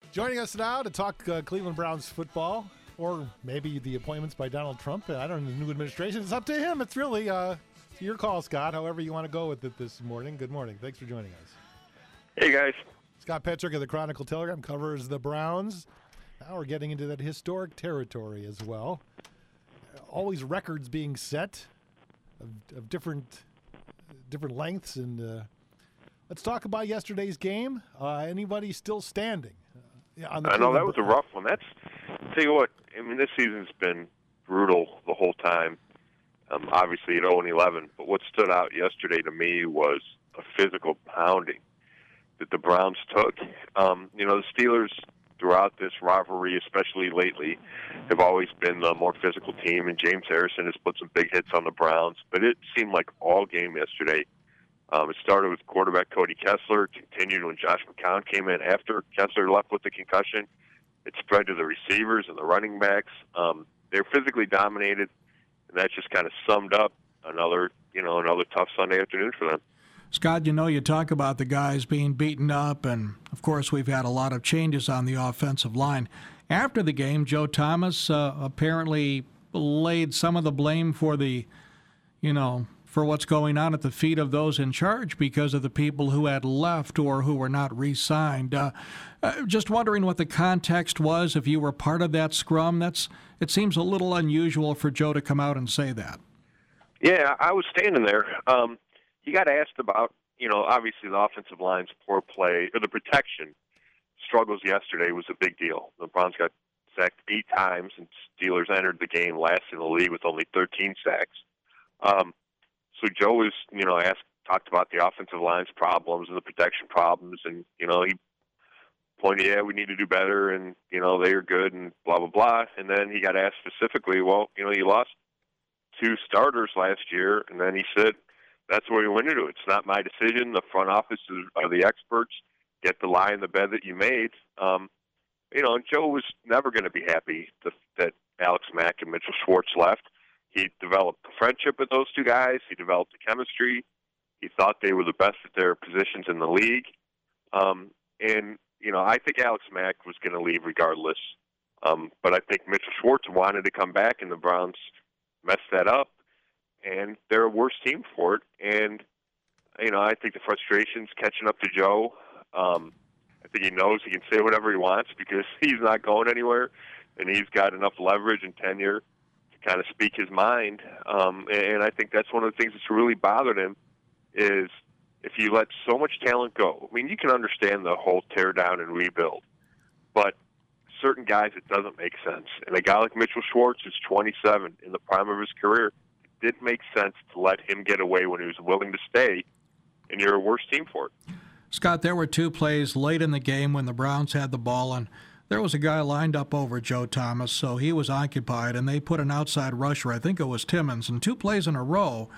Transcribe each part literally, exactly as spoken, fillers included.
Joining us now to talk uh, Cleveland Browns football, or maybe the appointments by Donald Trump. I don't know, the new administration. It's up to him. It's really uh, it's your call, Scott, however you want to go with it this morning. Good morning. Thanks for joining us. Hey, guys. Scott Petrik of the Chronicle Telegram covers the Browns. Now we're getting into that historic territory as well. Always records being set of, of different different lengths. And uh, let's talk about yesterday's game. Uh, anybody still standing? Uh, on the I know that was a rough one. That's, tell you what, I mean, this season's been brutal the whole time. Um, obviously at oh and eleven, but what stood out yesterday to me was a physical pounding that the Browns took. Um, you know, the Steelers throughout this rivalry, especially lately, have always been the more physical team, and James Harrison has put some big hits on the Browns. But it seemed like all game yesterday. Um, it started with quarterback Cody Kessler, continued when Josh McCown came in after Kessler left with the concussion. It spread to the receivers and the running backs. Um, they were physically dominated, and that just kind of summed up another, you know, another tough Sunday afternoon for them. Scott, you know, you talk about the guys being beaten up, and, of course, we've had a lot of changes on the offensive line. After the game, Joe Thomas uh, apparently laid some of the blame for the, you know, for what's going on at the feet of those in charge because of the people who had left or who were not re-signed. Uh, uh, just wondering what the context was, if you were part of that scrum. That's it seems a little unusual for Joe to come out and say that. Yeah, I was standing there. Um, He got asked about, you know, obviously the offensive line's poor play, or the protection struggles yesterday was a big deal. The Browns got sacked eight times, and Steelers entered the game last in the league with only thirteen sacks. Um, so Joe was, you know, asked, talked about the offensive line's problems and the protection problems, and, you know, he pointed, yeah, we need to do better, and, you know, they are good, and blah, blah, blah. And then he got asked specifically, well, you know, you lost two starters last year, and then he said, that's where you went into it. It's not my decision. The front office are the experts. Get the lie in the bed that you made. Um, you know, and Joe was never going to be happy to, that Alex Mack and Mitchell Schwartz left. He developed a friendship with those two guys. He developed a chemistry. He thought they were the best at their positions in the league. Um, and, you know, I think Alex Mack was going to leave regardless. Um, but I think Mitchell Schwartz wanted to come back, and the Browns messed that up. And they're a worse team for it. And, you know, I think the frustration's catching up to Joe. Um, I think he knows he can say whatever he wants because he's not going anywhere, and he's got enough leverage and tenure to kind of speak his mind. Um, and I think that's one of the things that's really bothered him is if you let so much talent go. I mean, you can understand the whole tear down and rebuild, but certain guys, it doesn't make sense. And a guy like Mitchell Schwartz is twenty-seven in the prime of his career. Didn't make sense to let him get away when he was willing to stay, and you're a worse team for it. Scott, there were two plays late in the game when the Browns had the ball, and there was a guy lined up over Joe Thomas, so he was occupied, and they put an outside rusher, I think it was Timmons, and two plays in a row,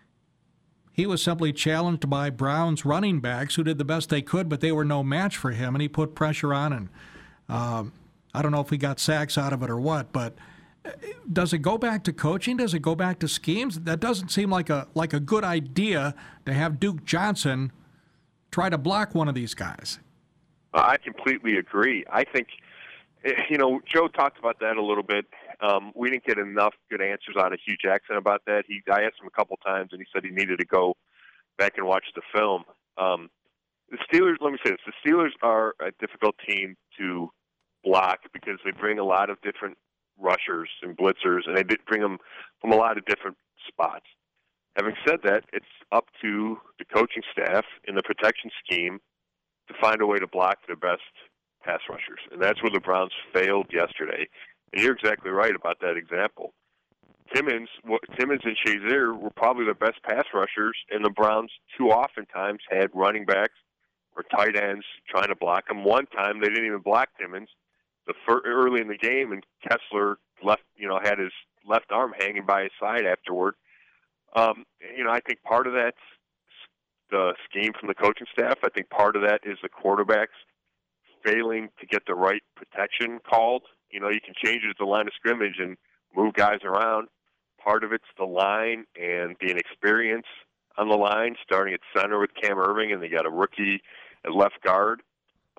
he was simply challenged by Browns running backs who did the best they could, but they were no match for him, and he put pressure on, and um, I don't know if he got sacks out of it or what, but does it go back to coaching? Does it go back to schemes? That doesn't seem like a like a good idea to have Duke Johnson try to block one of these guys. I completely agree. I think, you know, Joe talked about that a little bit. Um, we didn't get enough good answers out of Hugh Jackson about that. He, I asked him a couple times, and he said he needed to go back and watch the film. Um, the Steelers, let me say this, the Steelers are a difficult team to block because they bring a lot of different rushers and blitzers, and they did bring them from a lot of different spots. Having said that, it's up to the coaching staff in the protection scheme to find a way to block the best pass rushers, and that's where the Browns failed yesterday. And you're exactly right about that example. Timmons, Timmons and Shazier were probably the best pass rushers, and the Browns too oftentimes had running backs or tight ends trying to block them. One time they didn't even block Timmons. The first, early in the game, and Kessler left, you know, had his left arm hanging by his side afterward. Um, you know, I think part of that's the scheme from the coaching staff. I think part of that is the quarterbacks failing to get the right protection called. You know, you can change it at the line of scrimmage and move guys around. Part of it's the line and the inexperience on the line, starting at center with Cam Irving, and they got a rookie at left guard.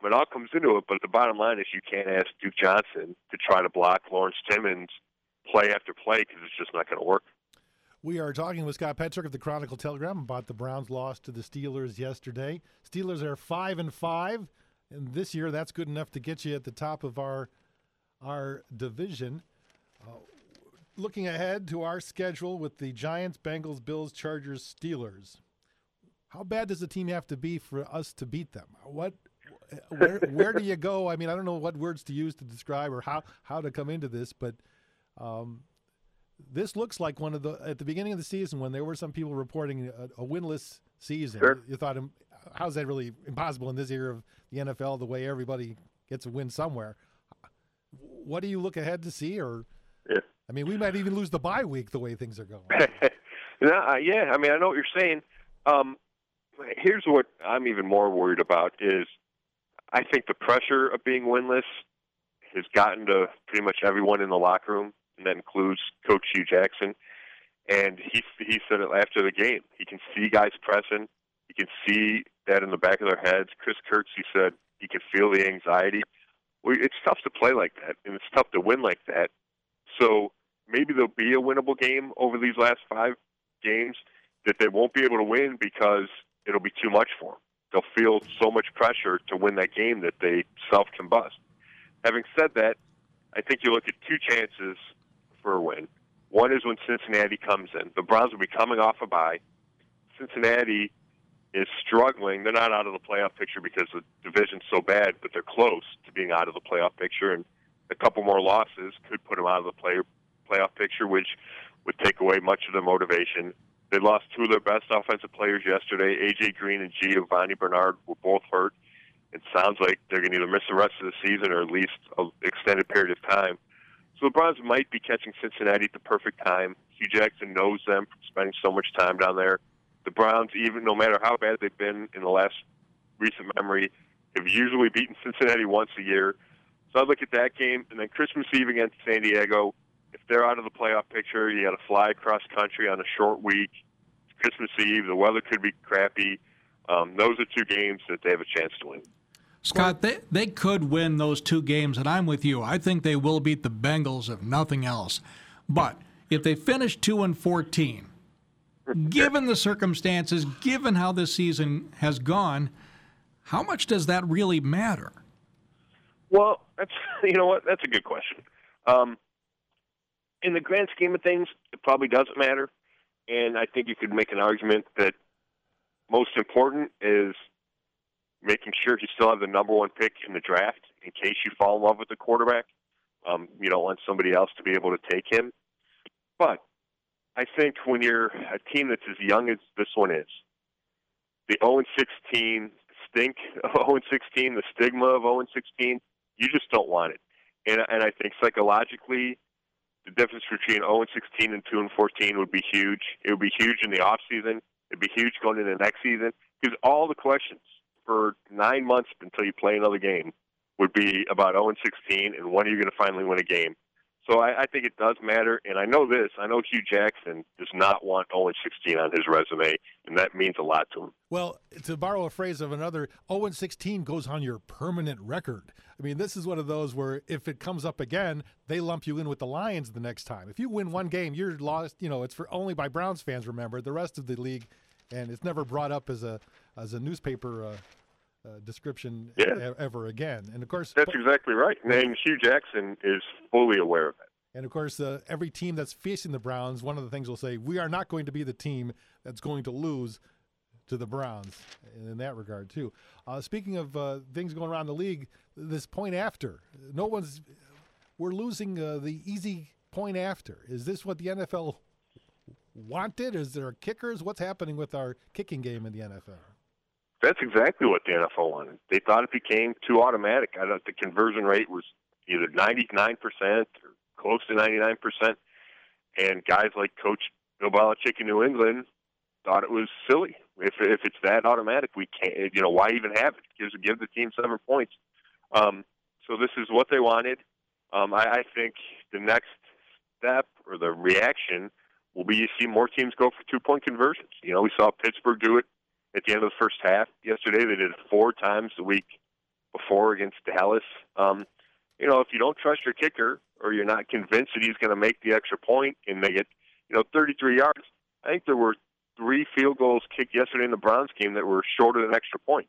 it all comes into it, but the bottom line is you can't ask Duke Johnson to try to block Lawrence Timmons play after play because it's just not going to work. We are talking with Scott Petrik of the Chronicle Telegram about the Browns' loss to the Steelers yesterday. Steelers are five and five, and this year that's good enough to get you at the top of our our division. Uh, looking ahead to our schedule with the Giants, Bengals, Bills, Chargers, Steelers. How bad does the team have to be for us to beat them? What, where, where do you go? I mean, I don't know what words to use to describe or how, how to come into this, but um, this looks like one of the at the beginning of the season when there were some people reporting a, a winless season. Sure. You thought, how's that really impossible in this era of the N F L? The way everybody gets a win somewhere. What do you look ahead to see? Or, yeah. I mean, we might even lose the bye week the way things are going. no, yeah, I mean, I know what you're saying. Um, here's what I'm even more worried about is I think the pressure of being winless has gotten to pretty much everyone in the locker room, and that includes Coach Hugh Jackson. And he he said it after the game. He can see guys pressing. He can see that in the back of their heads. Chris Kirksey said he could feel the anxiety. Well, it's tough to play like that, and it's tough to win like that. So maybe there'll be a winnable game over these last five games that they won't be able to win because it'll be too much for them. They'll feel so much pressure to win that game that they self-combust. Having said that, I think you look at two chances for a win. One is when Cincinnati comes in. The Browns will be coming off a bye. Cincinnati is struggling. They're not out of the playoff picture because the division's so bad, but they're close to being out of the playoff picture, and a couple more losses could put them out of the play, playoff picture, which would take away much of their motivation. They lost two of their best offensive players yesterday. A J. Green and Giovanni Bernard were both hurt. It sounds like they're going to either miss the rest of the season or at least an extended period of time. So the Browns might be catching Cincinnati at the perfect time. Hugh Jackson knows them from spending so much time down there. The Browns, even no matter how bad they've been in the last recent memory, have usually beaten Cincinnati once a year. So I look at that game, and then Christmas Eve against San Diego. If they're out of the playoff picture, you got to fly across country on a short week. It's Christmas Eve. The weather could be crappy. Um, those are two games that they have a chance to win. Scott, they, they could win those two games, and I'm with you. I think they will beat the Bengals, if nothing else. But if they finish two and fourteen, given the circumstances, given how this season has gone, how much does that really matter? Well, that's you know what? That's a good question. Um, in the grand scheme of things, it probably doesn't matter. And I think you could make an argument that most important is making sure you still have the number one pick in the draft in case you fall in love with the quarterback. Um, you don't want somebody else to be able to take him. But I think when you're a team that's as young as this one is, the oh and sixteen stink of oh and sixteen, the stigma of oh and sixteen, you just don't want it. And, and I think psychologically, the difference between oh and sixteen and two and fourteen would be huge. It would be huge in the off season. It'd be huge going into the next season because all the questions for nine months until you play another game would be about oh and sixteen and when are you going to finally win a game. So I, I think it does matter, and I know this. I know Hugh Jackson does not want oh and sixteen on his resume, and that means a lot to him. Well, to borrow a phrase of another, oh and sixteen goes on your permanent record. I mean, this is one of those where if it comes up again, they lump you in with the Lions the next time. If you win one game, you're lost. You know, it's for only by Browns fans, remember. The rest of the league, and it's never brought up as a as a newspaper uh, uh, description yeah. e- ever again. And, of course, that's but, exactly right. And Hugh Jackson is fully aware of it. And, of course, uh, every team that's facing the Browns, one of the things will say, we are not going to be the team that's going to lose to the Browns in that regard, too. Uh, speaking of uh, things going around the league, this point after, no one's – we're losing uh, the easy point after. Is this what the N F L wanted? Is there kickers? What's happening with our kicking game in the N F L? That's exactly what the N F L wanted. They thought it became too automatic. I thought the conversion rate was either ninety-nine percent or close to ninety-nine percent. And guys like Coach Bill Belichick in New England thought it was silly. If if it's that automatic, we can't. You know, why even have it? Gives give the team seven points. Um, so this is what they wanted. Um, I, I think the next step or the reaction will be you see more teams go for two point conversions. You know, we saw Pittsburgh do it at the end of the first half yesterday. They did it four times the week before against Dallas. Um, you know, if you don't trust your kicker or you're not convinced that he's going to make the extra point and they get, you know, thirty-three yards, I think there were three field goals kicked yesterday in the Browns game that were shorter than extra points.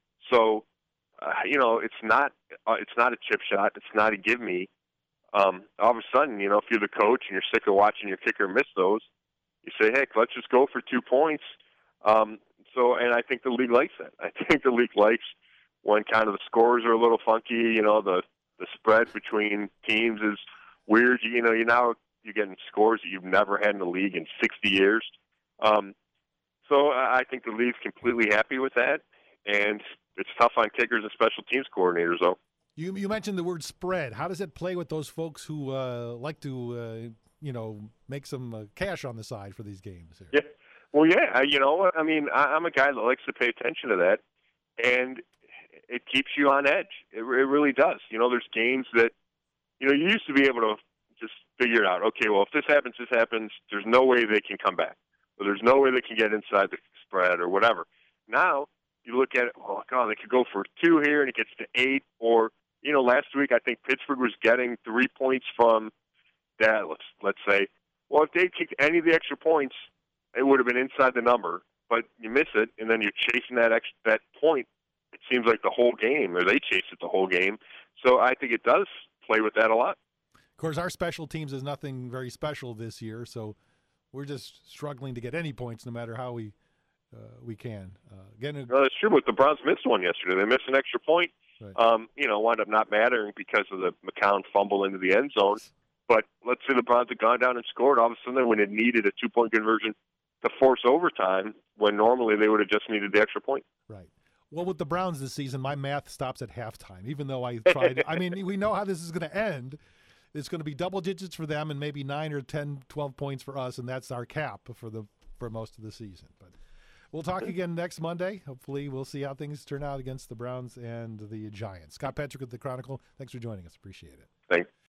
So, uh, you know, it's not uh, it's not a chip shot. It's not a give me. Um, all of a sudden, you know, if you're the coach and you're sick of watching your kicker miss those, you say, heck, let's just go for two points. Um, so, and I think the league likes that. I think the league likes when kind of the scores are a little funky. You know, the the spread between teams is weird. You, you know, you now you're getting scores that you've never had in the league in sixty years. Um, so I think the league's completely happy with that, and it's tough on kickers and special teams coordinators, though. You you mentioned the word spread. How does it play with those folks who uh, like to, uh, you know, make some uh, cash on the side for these games here? Yeah. Well, yeah. You know, I mean, I, I'm a guy that likes to pay attention to that, and it keeps you on edge. It, it really does. You know, there's games that, you know, you used to be able to just figure it out. Okay, well, if this happens, this happens. There's no way they can come back. Or there's no way they can get inside the spread or whatever. Now you look at it. Oh God, they could go for two here, and it gets to eight, or you know, last week I think Pittsburgh was getting three points from Dallas, let's say. Well, if they kicked any of the extra points, it would have been inside the number. But you miss it, and then you're chasing that extra, that point. It seems like the whole game, or they chase it the whole game. So I think it does play with that a lot. Of course, our special teams is nothing very special this year, so we're just struggling to get any points no matter how we uh, we can. Uh, again, no, that's true, but the Browns missed one yesterday. They missed an extra point. Right. Um, you know, wound up not mattering because of the McCown fumble into the end zone. But let's say the Browns had gone down and scored. All of a sudden, when it needed a two-point conversion to force overtime, when normally they would have just needed the extra point. Right. Well, with the Browns this season, my math stops at halftime, even though I tried. I mean, we know how this is going to end. It's going to be double digits for them and maybe nine or ten, twelve points for us, and that's our cap for the for most of the season. But we'll talk again next Monday. Hopefully we'll see how things turn out against the Browns and the Giants. Scott Petrik with the Chronicle, thanks for joining us. Appreciate it. Thanks.